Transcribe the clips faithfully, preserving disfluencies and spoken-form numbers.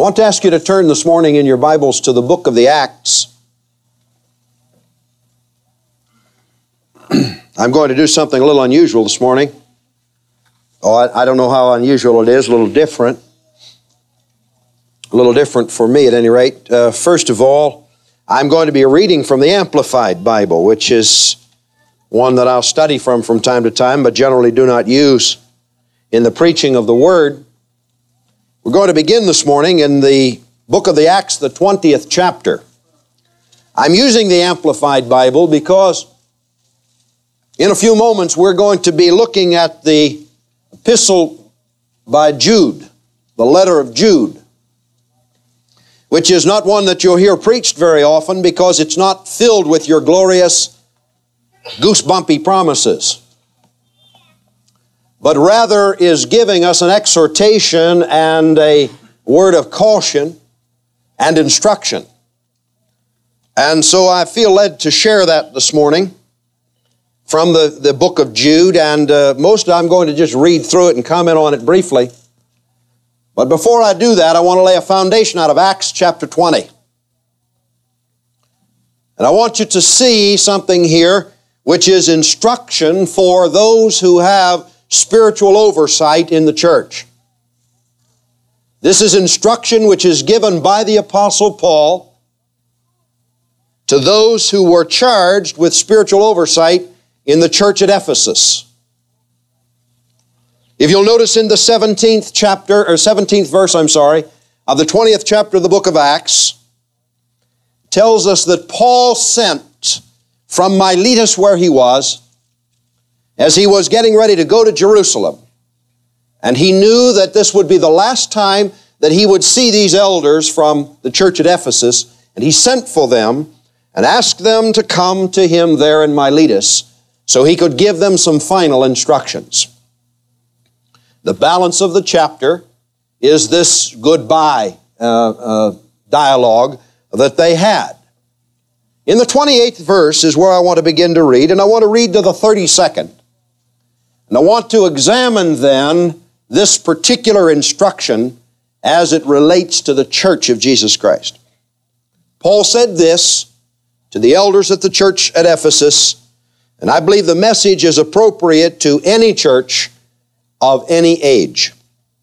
I want to ask you to turn this morning in your Bibles to the book of the Acts. I'm going to do something a little unusual this morning. Oh, I, I don't know how unusual it is, a little different. A little different for me at any rate. Uh, first of all, I'm going to be reading from the Amplified Bible, which is one that I'll study from from time to time, but generally do not use in the preaching of the Word. We're going to begin this morning in the book of the Acts, the twentieth chapter. I'm using the Amplified Bible because in a few moments we're going to be looking at the epistle by Jude, the letter of Jude, which is not one that you'll hear preached very often because it's not filled with your glorious goosebumpy promises, but rather is giving us an exhortation and a word of caution and instruction. And so I feel led to share that this morning from the, the book of Jude, and uh, most I'm going to just read through it and comment on it briefly. But before I do that, I want to lay a foundation out of Acts chapter twenty. And I want you to see something here which is instruction for those who have spiritual oversight in the church. This is instruction which is given by the Apostle Paul to those who were charged with spiritual oversight in the church at Ephesus. If you'll notice in the seventeenth chapter, or seventeenth verse, I'm sorry, of the twentieth chapter of the book of Acts, tells us that Paul sent from Miletus, where he was, as he was getting ready to go to Jerusalem. And he knew that this would be the last time that he would see these elders from the church at Ephesus, and he sent for them and asked them to come to him there in Miletus so he could give them some final instructions. The balance of the chapter is this goodbye uh, uh, dialogue that they had. In the twenty-eighth verse is where I want to begin to read, and I want to read to the thirty-second. And I want to examine then this particular instruction as it relates to the church of Jesus Christ. Paul said this to the elders at the church at Ephesus, and I believe the message is appropriate to any church of any age.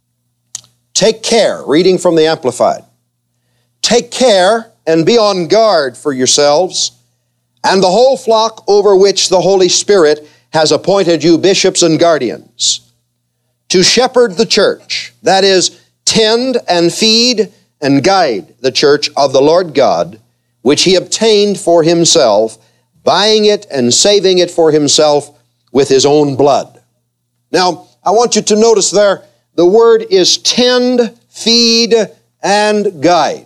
Take care, reading from the Amplified. Take care and be on guard for yourselves and the whole flock over which the Holy Spirit has appointed you bishops and guardians, to shepherd the church, that is, tend and feed and guide the church of the Lord God, which he obtained for himself, buying it and saving it for himself with his own blood. Now, I want you to notice there, the word is tend, feed, and guide.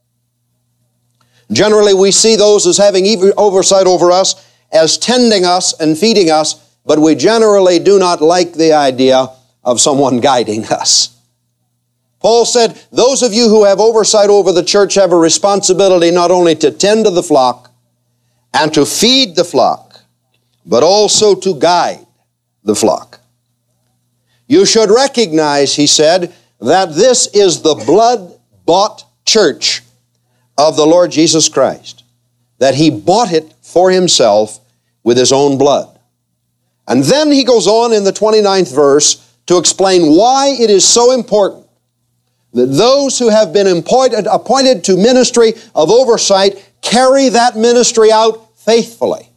Generally, we see those as having oversight over us, as tending us and feeding us, but we generally do not like the idea of someone guiding us. Paul said, those of you who have oversight over the church have a responsibility not only to tend to the flock and to feed the flock, but also to guide the flock. You should recognize, he said, that this is the blood-bought church of the Lord Jesus Christ, that he bought it for himself with his own blood. And then he goes on in the twenty-ninth verse to explain why it is so important that those who have been appointed, appointed to ministry of oversight carry that ministry out faithfully.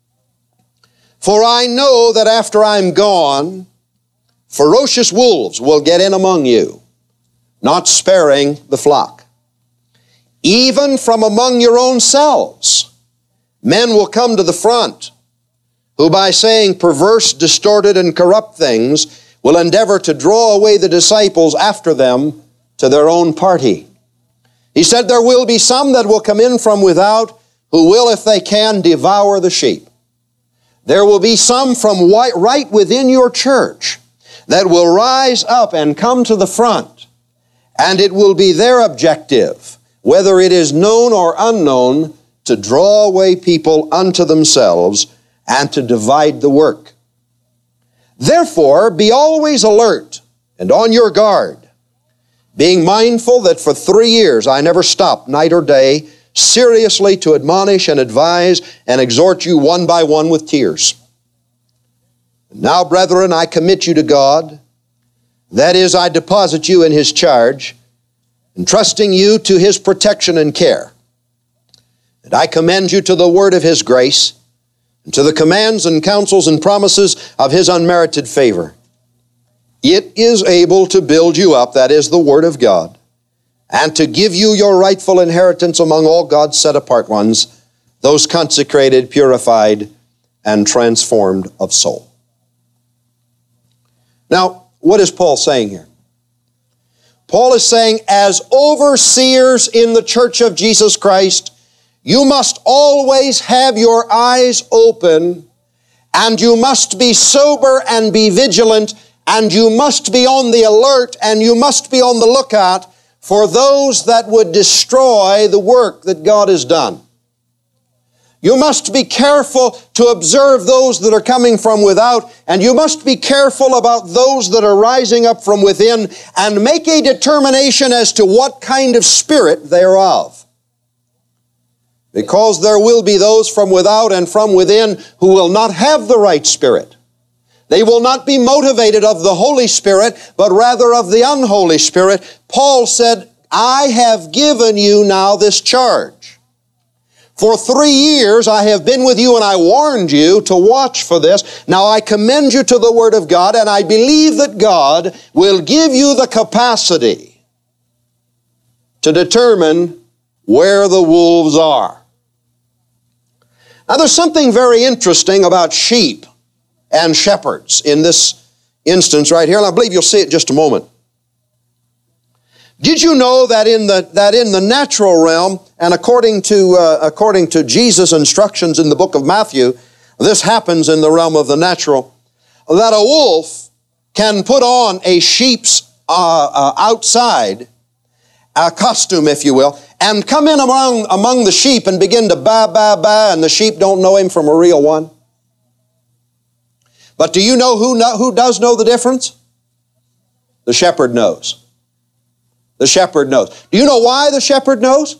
For I know that after I'm gone, ferocious wolves will get in among you, not sparing the flock. Even from among your own selves, men will come to the front, who by saying perverse, distorted, and corrupt things will endeavor to draw away the disciples after them to their own party. He said there will be some that will come in from without, who will, if they can, devour the sheep. There will be some from right within your church that will rise up and come to the front, and it will be their objective, whether it is known or unknown, to draw away people unto themselves and to divide the work. Therefore, be always alert and on your guard. being mindful that for three years I never stopped night or day, seriously to admonish and advise and exhort you one by one with tears. Now, brethren, I commit you to God. That is, I deposit you in His charge, entrusting you to His protection and care. And I commend you to the word of His grace, and to the commands and counsels and promises of His unmerited favor. It is able to build you up, that is the word of God, and to give you your rightful inheritance among all God's set-apart ones, those consecrated, purified, and transformed of soul. Now, what is Paul saying here? Paul is saying, as overseers in the church of Jesus Christ, you must always have your eyes open, and you must be sober and be vigilant, and you must be on the alert, and you must be on the lookout for those that would destroy the work that God has done. You must be careful to observe those that are coming from without, and you must be careful about those that are rising up from within, and make a determination as to what kind of spirit they are of. Because there will be those from without and from within who will not have the right spirit. They will not be motivated of the Holy Spirit, but rather of the unholy spirit. Paul said, I have given you now this charge. For three years I have been with you, and I warned you to watch for this. Now I commend you to the Word of God, and I believe that God will give you the capacity to determine where the wolves are. Now there's something very interesting about sheep and shepherds in this instance right here, and I believe you'll see it in just a moment. Did you know that in the that in the natural realm, and according to uh, according to Jesus' instructions in the book of Matthew, this happens in the realm of the natural, that a wolf can put on a sheep's uh, uh, outside a costume, if you will, and come in among among the sheep and begin to baa baa baa, and the sheep don't know him from a real one. But do you know who know, who does know the difference? The shepherd knows. The shepherd knows. Do you know why the shepherd knows?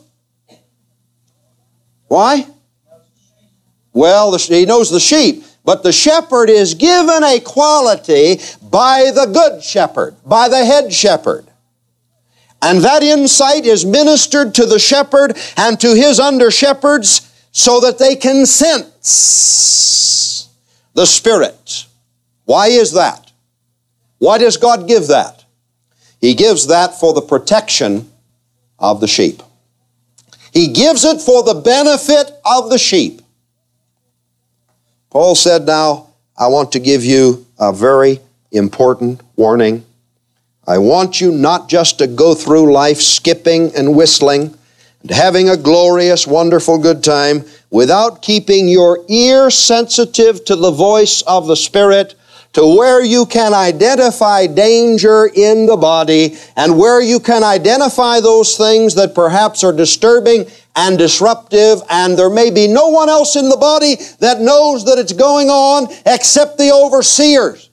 Why? Well, the, he knows the sheep. But the shepherd is given a quality by the good shepherd, by the head shepherd. And that insight is ministered to the shepherd and to his under-shepherds so that they can sense the Spirit. Why is that? Why does God give that? He gives that for the protection of the sheep. He gives it for the benefit of the sheep. Paul said, now, I want to give you a very important warning. I want you not just to go through life skipping and whistling and having a glorious, wonderful, good time without keeping your ear sensitive to the voice of the Spirit, to where you can identify danger in the body and where you can identify those things that perhaps are disturbing and disruptive, and there may be no one else in the body that knows that it's going on except the overseers.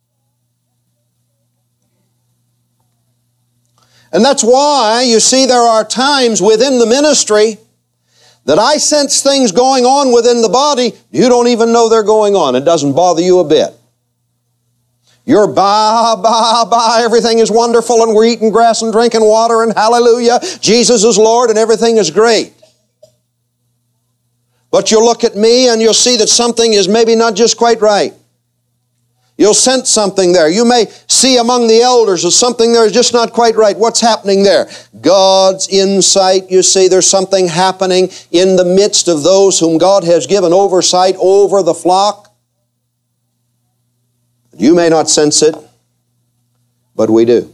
And that's why, you see, there are times within the ministry that I sense things going on within the body, you don't even know they're going on. It doesn't bother you a bit. You're ba, ba, ba, everything is wonderful, and we're eating grass and drinking water, and hallelujah, Jesus is Lord, and everything is great. But you'll look at me and you'll see that something is maybe not just quite right. You'll sense something there. You may see among the elders that something there is just not quite right. What's happening there? God's insight, you see, there's something happening in the midst of those whom God has given oversight over the flock. You may not sense it, but we do.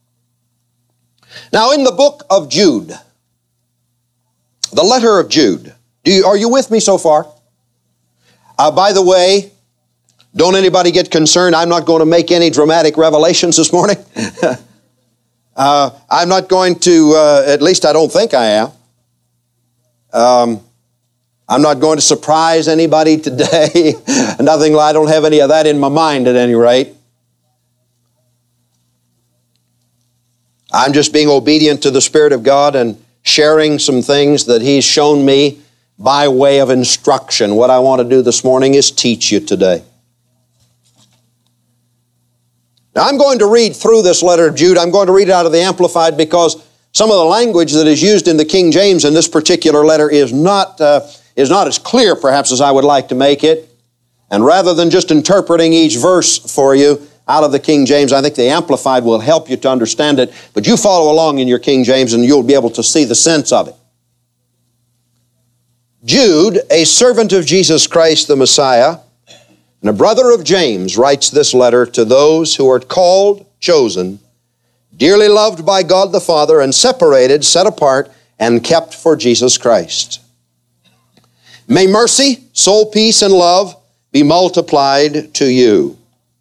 Now, in the book of Jude, the letter of Jude, do you, are you with me so far? Uh, by the way, don't anybody get concerned. I'm not going to make any dramatic revelations this morning. uh, I'm not going to, uh, at least I don't think I am. Um, I'm not going to surprise anybody today. Nothing, I don't have any of that in my mind at any rate. I'm just being obedient to the Spirit of God and sharing some things that He's shown me by way of instruction. What I want to do this morning is teach you today. Now, I'm going to read through this letter of Jude. I'm going to read it out of the Amplified because some of the language that is used in the King James in this particular letter is not, uh, is not as clear, perhaps, as I would like to make it. And rather than just interpreting each verse for you out of the King James, I think the Amplified will help you to understand it. But you follow along in your King James and you'll be able to see the sense of it. Jude, a servant of Jesus Christ the Messiah, and a brother of James, writes this letter to those who are called, chosen, dearly loved by God the Father, and separated, set apart, and kept for Jesus Christ. May mercy, soul peace, and love be multiplied to you.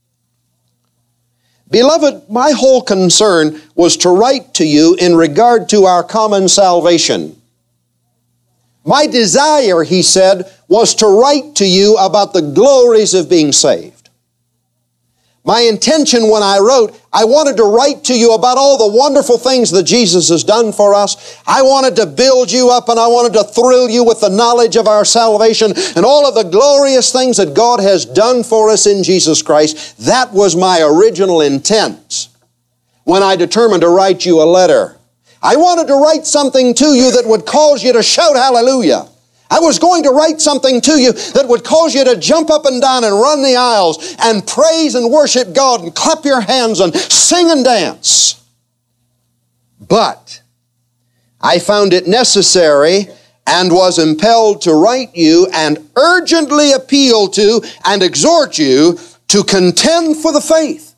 Beloved, my whole concern was to write to you in regard to our common salvation. My desire, he said, was to write to you about the glories of being saved. My intention when I wrote, I wanted to write to you about all the wonderful things that Jesus has done for us. I wanted to build you up and I wanted to thrill you with the knowledge of our salvation and all of the glorious things that God has done for us in Jesus Christ. That was my original intent when I determined to write you a letter. I wanted to write something to you that would cause you to shout hallelujah. I was going to write something to you that would cause you to jump up and down and run the aisles and praise and worship God and clap your hands and sing and dance. But I found it necessary and was impelled to write you and urgently appeal to and exhort you to contend for the faith.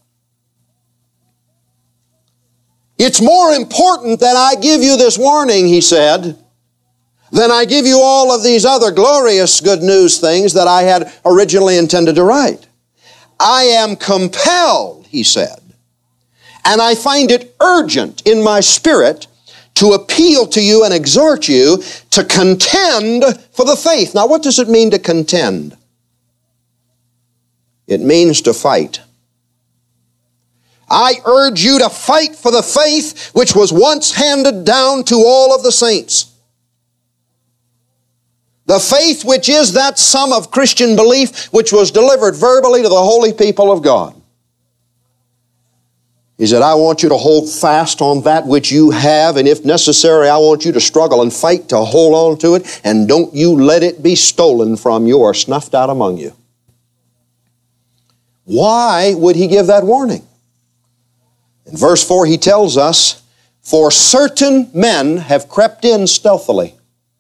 It's more important that I give you this warning, he said, than I give you all of these other glorious good news things that I had originally intended to write. I am compelled, he said, and I find it urgent in my spirit to appeal to you and exhort you to contend for the faith. Now, what does it mean to contend? It means to fight. I urge you to fight for the faith which was once handed down to all of the saints. The faith which is that sum of Christian belief which was delivered verbally to the holy people of God. He said, I want you to hold fast on that which you have, and if necessary, I want you to struggle and fight to hold on to it, and don't you let it be stolen from you or snuffed out among you. Why would he give that warning? In verse four, he tells us, for certain men have crept in stealthily.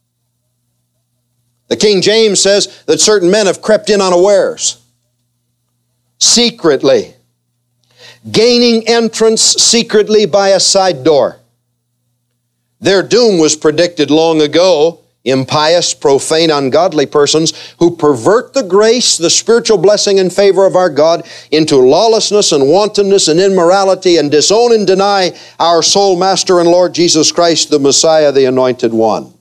The King James says that certain men have crept in unawares, secretly, gaining entrance secretly by a side door. Their doom was predicted long ago. Impious, profane, ungodly persons who pervert the grace, the spiritual blessing and favor of our God into lawlessness and wantonness and immorality, and disown and deny our sole Master and Lord Jesus Christ, the Messiah, the Anointed One.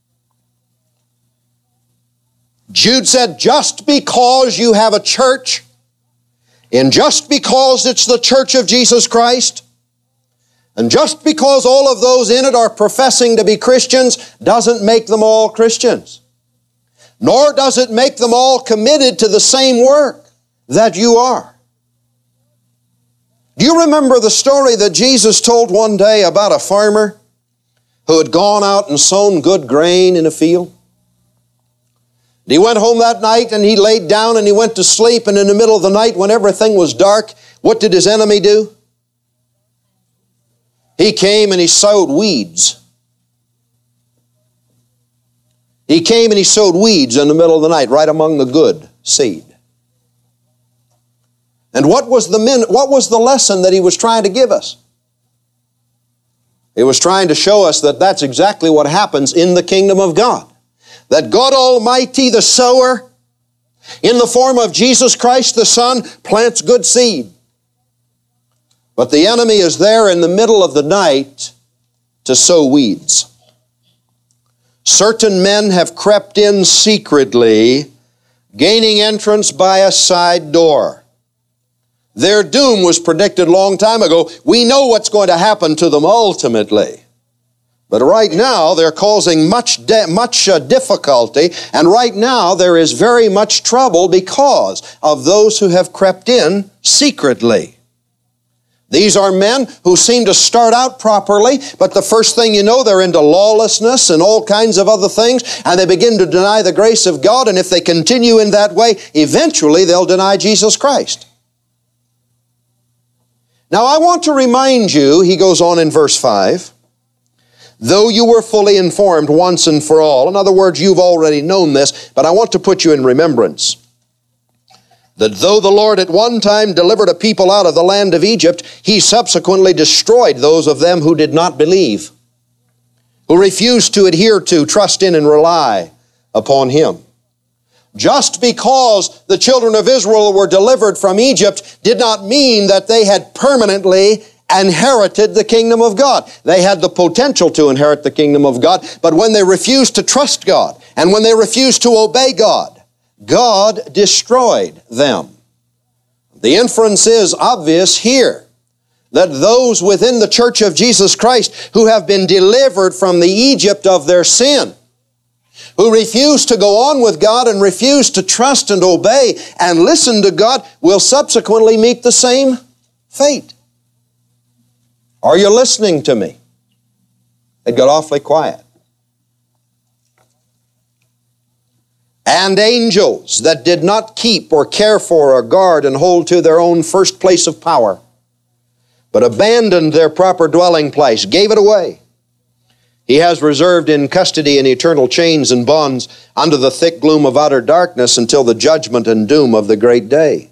Jude said, just because you have a church, and just because it's the church of Jesus Christ, and just because all of those in it are professing to be Christians, doesn't make them all Christians. Nor does it make them all committed to the same work that you are. Do you remember the story that Jesus told one day about a farmer who had gone out and sown good grain in a field? He went home that night and he laid down and he went to sleep, and in the middle of the night when everything was dark, what did his enemy do? He came and he sowed weeds. He came and he sowed weeds in the middle of the night, right among the good seed. And what was the min- what was the lesson that he was trying to give us? He was trying to show us that that's exactly what happens in the kingdom of God. That God Almighty, the sower, in the form of Jesus Christ the Son, plants good seed. But the enemy is there in the middle of the night to sow weeds. Certain men have crept in secretly, gaining entrance by a side door. Their doom was predicted a long time ago. We know what's going to happen to them ultimately. But right now, they're causing much, de- much uh, difficulty, and right now there is very much trouble because of those who have crept in secretly. These are men who seem to start out properly, but the first thing you know, they're into lawlessness and all kinds of other things, and they begin to deny the grace of God, and if they continue in that way, eventually they'll deny Jesus Christ. Now I want to remind you, he goes on in verse five, though you were fully informed once and for all. In other words, you've already known this, but I want to put you in remembrance. That though the Lord at one time delivered a people out of the land of Egypt, he subsequently destroyed those of them who did not believe, who refused to adhere to, trust in, and rely upon him. Just because the children of Israel were delivered from Egypt did not mean that they had permanently inherited the kingdom of God. They had the potential to inherit the kingdom of God, but when they refused to trust God and when they refused to obey God, God destroyed them. The inference is obvious here that those within the church of Jesus Christ who have been delivered from the Egypt of their sin, who refuse to go on with God and refuse to trust and obey and listen to God, will subsequently meet the same fate. Are you listening to me? It got awfully quiet. And angels that did not keep or care for or guard and hold to their own first place of power, but abandoned their proper dwelling place, gave it away. He has reserved in custody in eternal chains and bonds under the thick gloom of outer darkness until the judgment and doom of the great day.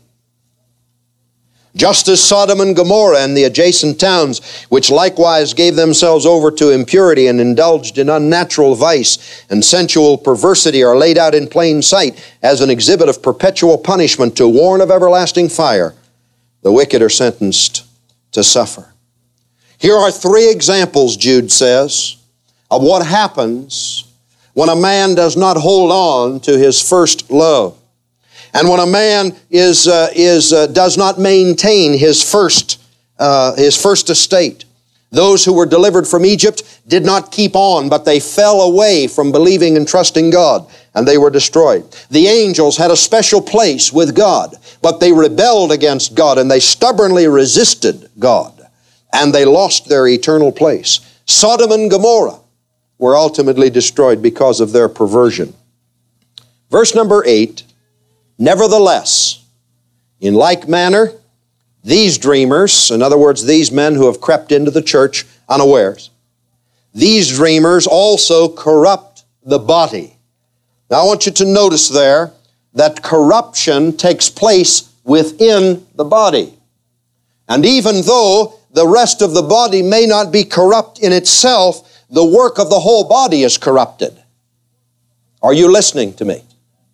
Just as Sodom and Gomorrah and the adjacent towns, which likewise gave themselves over to impurity and indulged in unnatural vice and sensual perversity, are laid out in plain sight as an exhibit of perpetual punishment to warn of everlasting fire, the wicked are sentenced to suffer. Here are three examples, Jude says, of what happens when a man does not hold on to his first love. And when a man is, uh, is, uh, does not maintain his first, uh, his first estate. Those who were delivered from Egypt did not keep on, but they fell away from believing and trusting God, and they were destroyed. The angels had a special place with God, but they rebelled against God, and they stubbornly resisted God, and they lost their eternal place. Sodom and Gomorrah were ultimately destroyed because of their perversion. Verse number eight, nevertheless, in like manner, these dreamers, in other words, these men who have crept into the church unawares, these dreamers also corrupt the body. Now I want you to notice there that corruption takes place within the body. And even though the rest of the body may not be corrupt in itself, the work of the whole body is corrupted. Are you listening to me?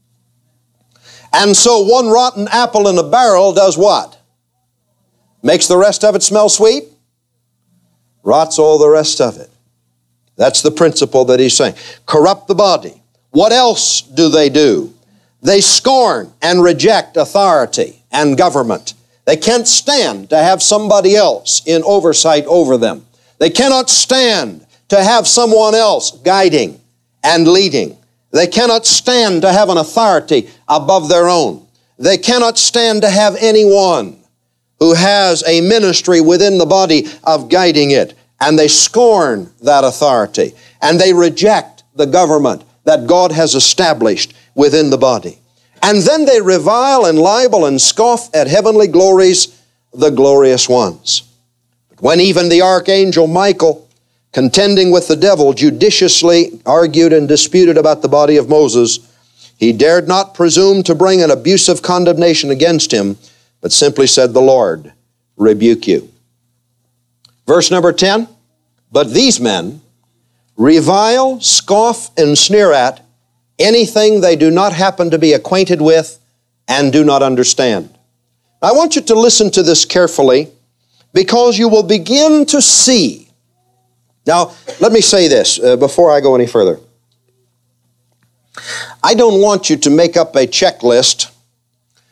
And so one rotten apple in a barrel does what? Makes the rest of it smell sweet? Rots all the rest of it. That's the principle that he's saying. Corrupt the body. What else do they do? They scorn and reject authority and government. They can't stand to have somebody else in oversight over them. They cannot stand to have someone else guiding and leading. They cannot stand to have an authority above their own. They cannot stand to have anyone who has a ministry within the body of guiding it. And they scorn that authority. And they reject the government that God has established within the body. And then they revile and libel and scoff at heavenly glories, the glorious ones. But when even the archangel Michael, contending with the devil, judiciously argued and disputed about the body of Moses, he dared not presume to bring an abusive condemnation against him, but simply said, the Lord rebuke you. Verse number ten, but these men revile, scoff, and sneer at anything they do not happen to be acquainted with and do not understand. I want you to listen to this carefully because you will begin to see. Now, let me say this uh, before I go any further. I don't want you to make up a checklist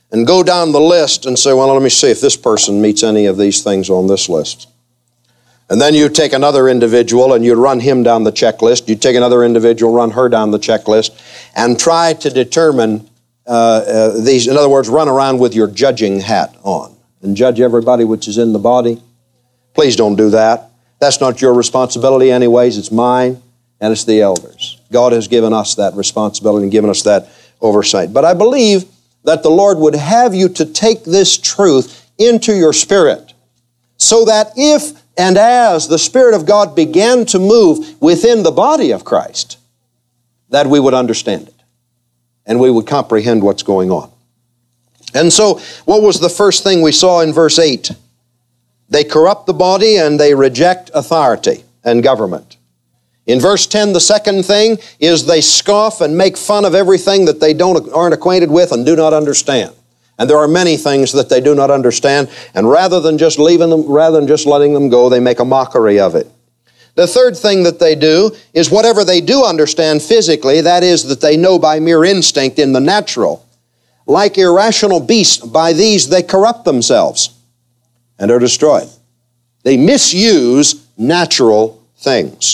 and go down the list and say, well, let me see if this person meets any of these things on this list. And then you take another individual and you run him down the checklist. You take another individual, run her down the checklist, and try to determine uh, uh, these. In other words, run around with your judging hat on and judge everybody which is in the body. Please don't do that. That's not your responsibility anyways. It's mine, and it's the elders. God has given us that responsibility and given us that oversight. But I believe that the Lord would have you to take this truth into your spirit so that if and as the Spirit of God began to move within the body of Christ, that we would understand it and we would comprehend what's going on. And so, what was the first thing we saw in verse eight? They corrupt the body and they reject authority and government. In verse ten, the second thing is they scoff and make fun of everything that they don't aren't acquainted with and do not understand. And there are many things that they do not understand, and rather than just leaving them, rather than just letting them go, they make a mockery of it. The third thing that they do is whatever they do understand physically, that is, that they know by mere instinct in the natural, like irrational beasts, by these they corrupt themselves and are destroyed. They misuse natural things.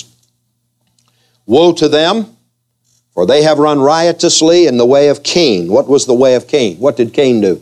Woe to them! For they have run riotously in the way of Cain. What was the way of Cain? What did Cain do?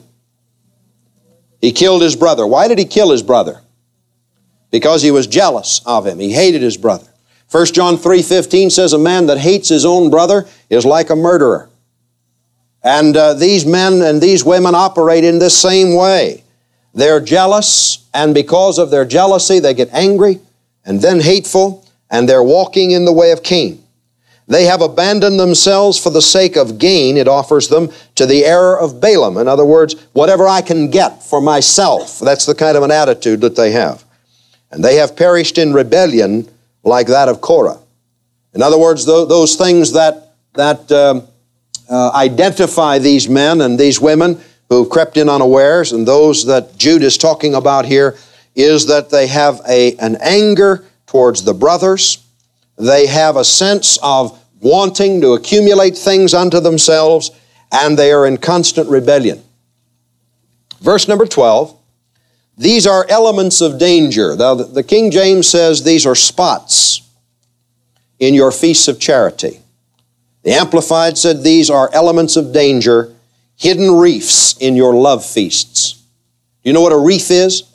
He killed his brother. Why did he kill his brother? Because he was jealous of him. He hated his brother. First John three fifteen says, a man that hates his own brother is like a murderer. And uh, these men and these women operate in this same way. They're jealous, and because of their jealousy, they get angry and then hateful, and they're walking in the way of Cain. They have abandoned themselves for the sake of gain. It offers them to the error of Balaam. In other words, whatever I can get for myself. That's the kind of an attitude that they have. And they have perished in rebellion like that of Korah. In other words, th- those things that, that um, uh, identify these men and these women who crept in unawares, and those that Jude is talking about here, is that they have a, an anger towards the brothers. They have a sense of wanting to accumulate things unto themselves, and they are in constant rebellion. Verse number twelve, these are elements of danger. Now, the King James says these are spots in your feasts of charity. The Amplified said these are elements of danger, hidden reefs in your love feasts. Do you know what a reef is?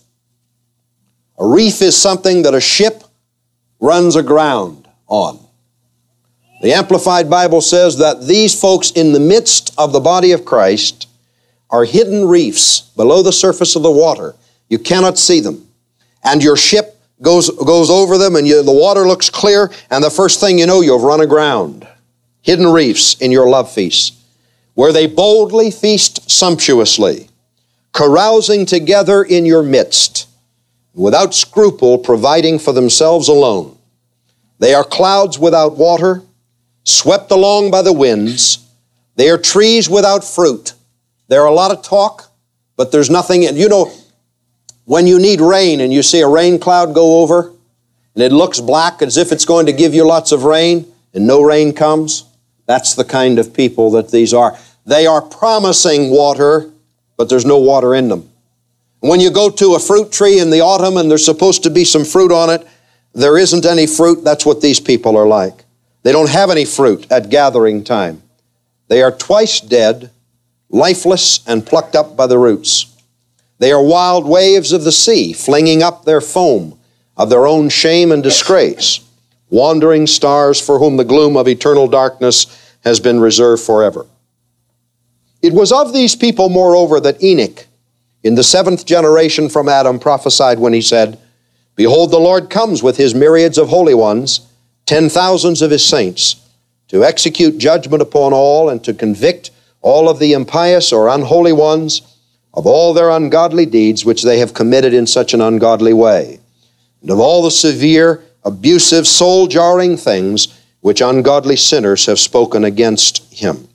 A reef is something that a ship runs aground on. The Amplified Bible says that these folks in the midst of the body of Christ are hidden reefs below the surface of the water. You cannot see them. And your ship goes, goes over them, and you, the water looks clear, and the first thing you know, you've run aground. Hidden reefs in your love feasts, where they boldly feast sumptuously, carousing together in your midst, without scruple providing for themselves alone. They are clouds without water, swept along by the winds. They are trees without fruit. There are a lot of talk, but there's nothing in. You know, when you need rain and you see a rain cloud go over, and it looks black as if it's going to give you lots of rain, and no rain comes, that's the kind of people that these are. They are promising water, but there's no water in them. When you go to a fruit tree in the autumn and there's supposed to be some fruit on it, there isn't any fruit. That's what these people are like. They don't have any fruit at gathering time. They are twice dead, lifeless, and plucked up by the roots. They are wild waves of the sea, flinging up their foam of their own shame and disgrace, wandering stars for whom the gloom of eternal darkness has been reserved forever. It was of these people, moreover, that Enoch, in the seventh generation from Adam, prophesied when he said, Behold, the Lord comes with his myriads of holy ones, ten thousands of his saints, to execute judgment upon all and to convict all of the impious or unholy ones of all their ungodly deeds which they have committed in such an ungodly way, and of all the severe, abusive, soul-jarring things which ungodly sinners have spoken against him.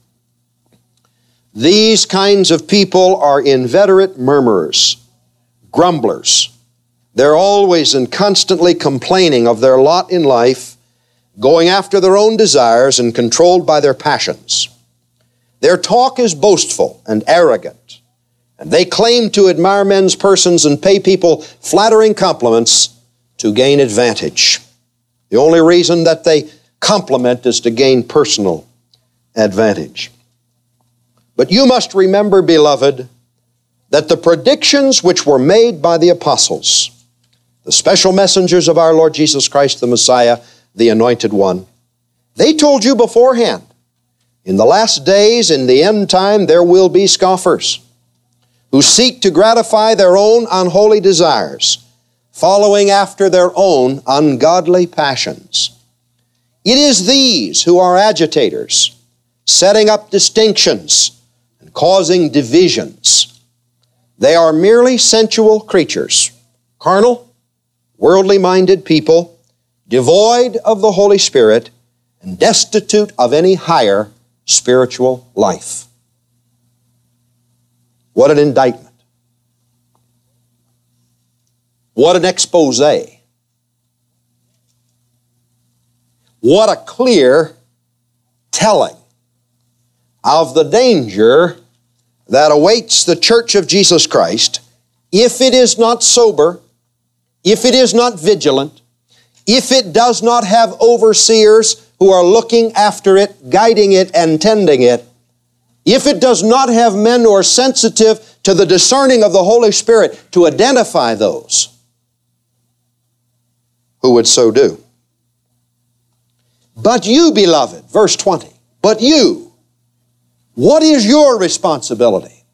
These kinds of people are inveterate murmurers, grumblers. They're always and constantly complaining of their lot in life, going after their own desires and controlled by their passions. Their talk is boastful and arrogant, And they claim to admire men's persons and pay people flattering compliments to gain advantage. The only reason that they compliment is to gain personal advantage. But you must remember, beloved, that the predictions which were made by the apostles, the special messengers of our Lord Jesus Christ, the Messiah, the Anointed One, they told you beforehand, in the last days, in the end time, there will be scoffers who seek to gratify their own unholy desires, following after their own ungodly passions. It is these who are agitators, setting up distinctions and causing divisions. They are merely sensual creatures, carnal, worldly-minded people, devoid of the Holy Spirit, and destitute of any higher spiritual life. What an indictment. What an expose. What a clear telling of the danger that awaits the church of Jesus Christ if it is not sober, if it is not vigilant, if it does not have overseers who are looking after it, guiding it, and tending it, if it does not have men who are sensitive to the discerning of the Holy Spirit to identify those who would so do. But you, beloved, verse twenty, but you, what is your responsibility?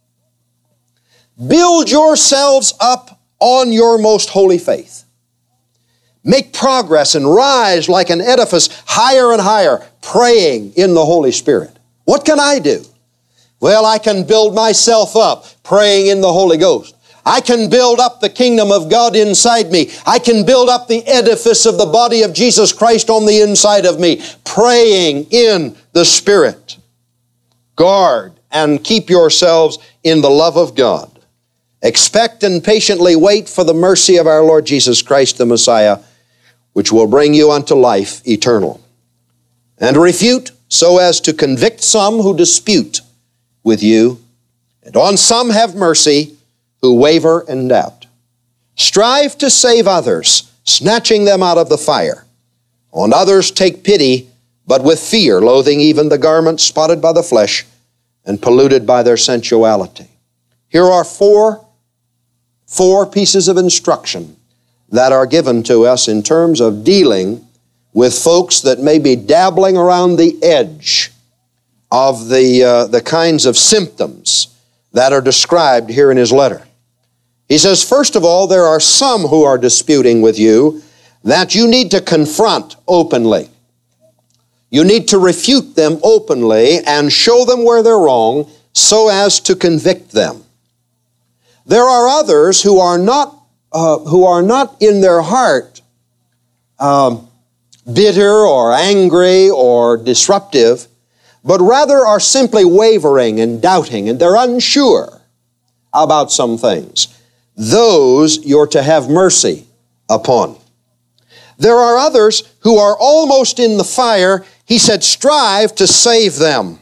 Build yourselves up on your most holy faith. Make progress and rise like an edifice higher and higher, praying in the Holy Spirit. What can I do? Well, I can build myself up, praying in the Holy Ghost. I can build up the kingdom of God inside me. I can build up the edifice of the body of Jesus Christ on the inside of me, praying in the Spirit. Guard and keep yourselves in the love of God. Expect and patiently wait for the mercy of our Lord Jesus Christ, the Messiah, which will bring you unto life eternal. And refute so as to convict some who dispute with you, and on some have mercy who waver and doubt. Strive to save others, snatching them out of the fire. On others take pity, but with fear, loathing even the garments spotted by the flesh and polluted by their sensuality. Here are four, four pieces of instruction that are given to us in terms of dealing with folks that may be dabbling around the edge of the, uh, the kinds of symptoms that are described here in his letter. He says, first of all, there are some who are disputing with you that you need to confront openly. You need to refute them openly and show them where they're wrong so as to convict them. There are others who are not, uh, who are not in their heart um, bitter or angry or disruptive, but rather are simply wavering and doubting, and they're unsure about some things. Those you're to have mercy upon. There are others who are almost in the fire. He said, strive to save them.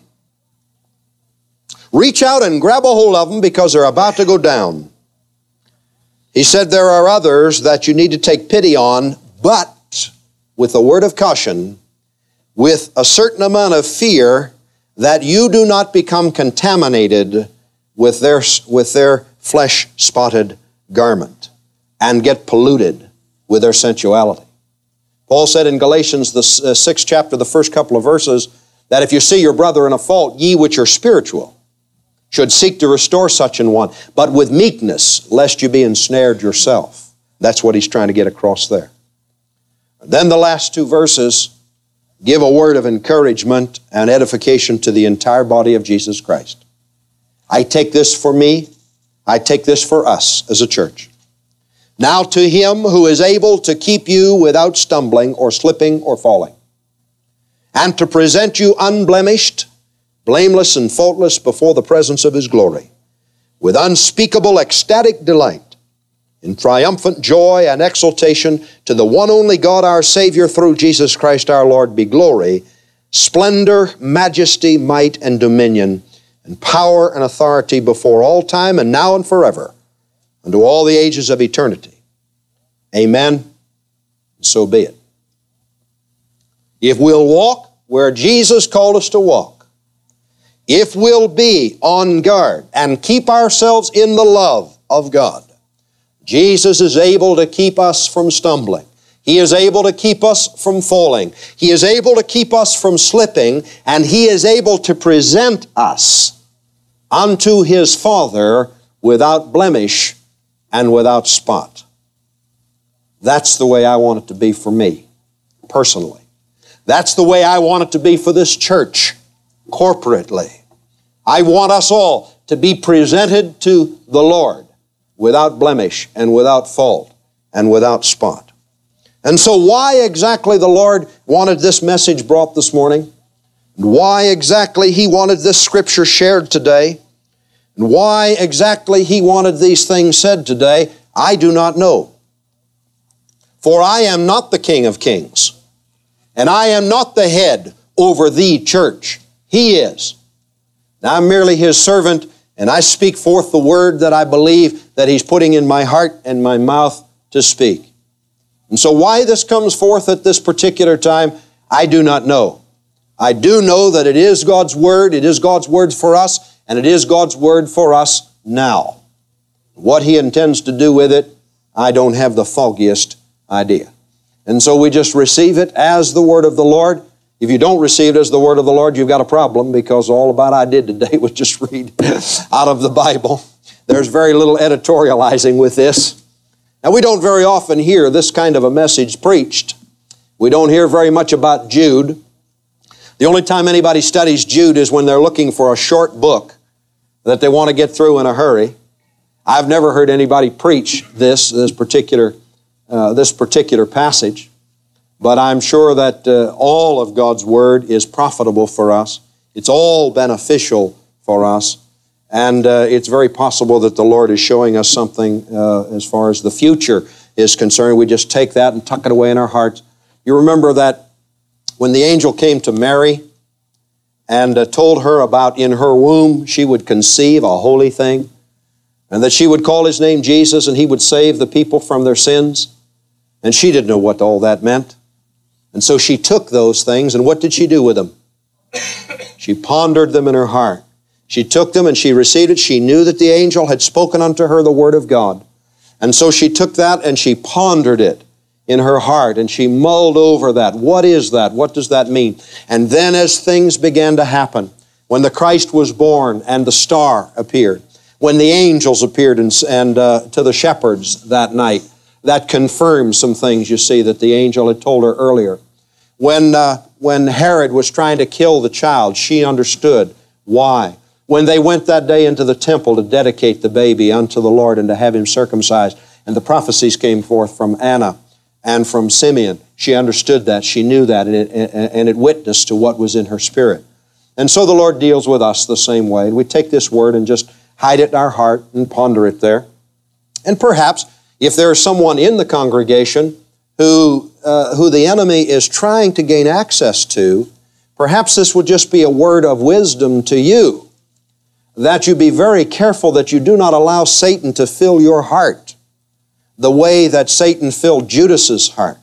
Reach out and grab a hold of them because they're about to go down. He said there are others that you need to take pity on, but with a word of caution, with a certain amount of fear that you do not become contaminated with their, with their flesh-spotted garment and get polluted with their sensuality. Paul said in Galatians, the sixth chapter, the first couple of verses, that if you see your brother in a fault, ye which are spiritual should seek to restore such an one, but with meekness, lest you be ensnared yourself. That's what he's trying to get across there. Then the last two verses give a word of encouragement and edification to the entire body of Jesus Christ. I take this for me. I take this for us as a church. Now to Him who is able to keep you without stumbling or slipping or falling, and to present you unblemished, blameless and faultless before the presence of His glory, with unspeakable ecstatic delight, in triumphant joy and exultation, to the one only God our Savior through Jesus Christ our Lord be glory, splendor, majesty, might, and dominion, and power and authority before all time and now and forever, unto all the ages of eternity. Amen. And so be it. If we'll walk where Jesus called us to walk, if we'll be on guard and keep ourselves in the love of God, Jesus is able to keep us from stumbling. He is able to keep us from falling. He is able to keep us from slipping, and He is able to present us unto His Father without blemish and without spot. That's the way I want it to be for me, personally. That's the way I want it to be for this church, corporately. I want us all to be presented to the Lord without blemish and without fault and without spot. And so why exactly the Lord wanted this message brought this morning, and why exactly He wanted this scripture shared today, and why exactly He wanted these things said today, I do not know. For I am not the King of Kings, and I am not the head over the church. He is. Now I'm merely His servant, and I speak forth the word that I believe that He's putting in my heart and my mouth to speak. And so why this comes forth at this particular time, I do not know. I do know that it is God's Word, it is God's Word for us, and it is God's Word for us now. What He intends to do with it, I don't have the foggiest idea. And so we just receive it as the Word of the Lord. If you don't receive it as the Word of the Lord, you've got a problem, because all about I did today was just read out of the Bible. There's very little editorializing with this. Now, we don't very often hear this kind of a message preached. We don't hear very much about Jude. The only time anybody studies Jude is when they're looking for a short book that they want to get through in a hurry. I've never heard anybody preach this, this particular, uh, this particular passage, but I'm sure that uh, all of God's Word is profitable for us. It's all beneficial for us. And uh, it's very possible that the Lord is showing us something uh, as far as the future is concerned. We just take that and tuck it away in our hearts. You remember that when the angel came to Mary and uh, told her about in her womb she would conceive a holy thing, and that she would call His name Jesus and He would save the people from their sins. And she didn't know what all that meant. And so she took those things, and what did she do with them? She pondered them in her heart. She took them and she received it. She knew that the angel had spoken unto her the Word of God. And so she took that and she pondered it in her heart, and she mulled over that. What is that? What does that mean? And then as things began to happen, when the Christ was born and the star appeared, when the angels appeared and, and uh, to the shepherds that night, that confirmed some things, you see, that the angel had told her earlier. When, uh, when Herod was trying to kill the child, she understood why. When they went that day into the temple to dedicate the baby unto the Lord and to have Him circumcised, and the prophecies came forth from Anna and from Simeon, she understood that, she knew that, and it, and it witnessed to what was in her spirit. And so the Lord deals with us the same way. We take this word and just hide it in our heart and ponder it there. And perhaps if there is someone in the congregation who, uh, who the enemy is trying to gain access to, perhaps this would just be a word of wisdom to you, that you be very careful that you do not allow Satan to fill your heart the way that Satan filled Judas's heart.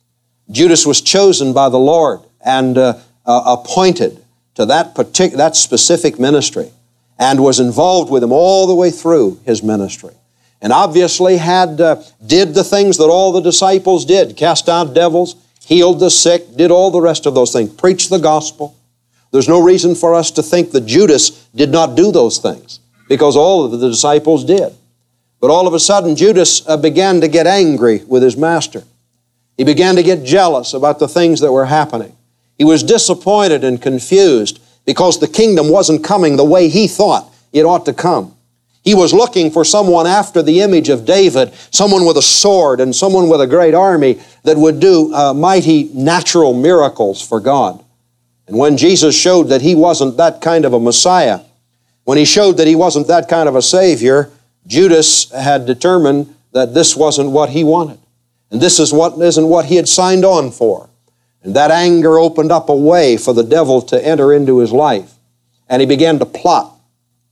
Judas was chosen by the Lord and uh, uh, appointed to that particular, that specific ministry, and was involved with him all the way through his ministry. And obviously had uh, did the things that all the disciples did, cast out devils, healed the sick, did all the rest of those things, preached the gospel. There's no reason for us to think that Judas did not do those things, because all of the disciples did. But all of a sudden, Judas uh, began to get angry with his master. He began to get jealous about the things that were happening. He was disappointed and confused because the kingdom wasn't coming the way he thought it ought to come. He was looking for someone after the image of David, someone with a sword and someone with a great army that would do uh, mighty natural miracles for God. And when Jesus showed that He wasn't that kind of a Messiah, when He showed that He wasn't that kind of a Savior, Judas had determined that this wasn't what he wanted. And this is what, isn't what he had signed on for. And that anger opened up a way for the devil to enter into his life. And he began to plot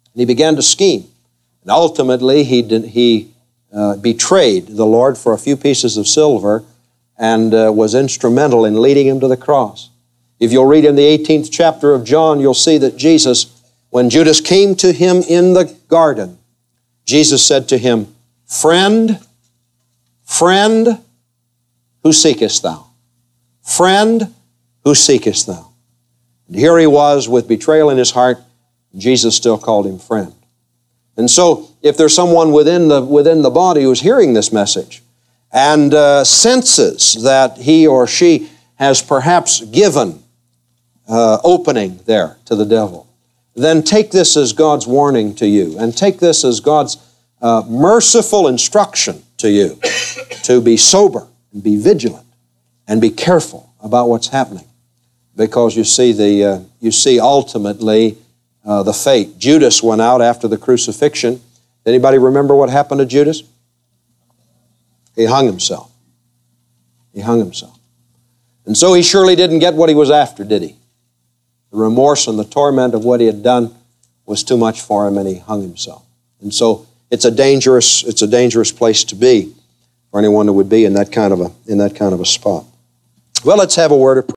And he began to scheme. And ultimately, he, did, he uh, betrayed the Lord for a few pieces of silver and uh, was instrumental in leading him to the cross. If you'll read in the eighteenth chapter of John, you'll see that Jesus, when Judas came to him in the garden, Jesus said to him, "Friend, friend, who seekest thou? Friend, who seekest thou?" And here he was with betrayal in his heart. Jesus still called him friend. And so, if there's someone within the, within the body who's hearing this message and uh, senses that he or she has perhaps given uh, opening there to the devil, then take this as God's warning to you, and take this as God's uh, merciful instruction to you to be sober and be vigilant and be careful about what's happening. Because you see, the uh, you see ultimately uh, the fate. Judas went out after the crucifixion. Anybody remember what happened to Judas? He hung himself. He hung himself. And so he surely didn't get what he was after, did he? The remorse and the torment of what he had done was too much for him, and he hung himself. And so it's a dangerous, it's a dangerous place to be for anyone who would be in that kind of a in that kind of a spot. Well, let's have a word of prayer.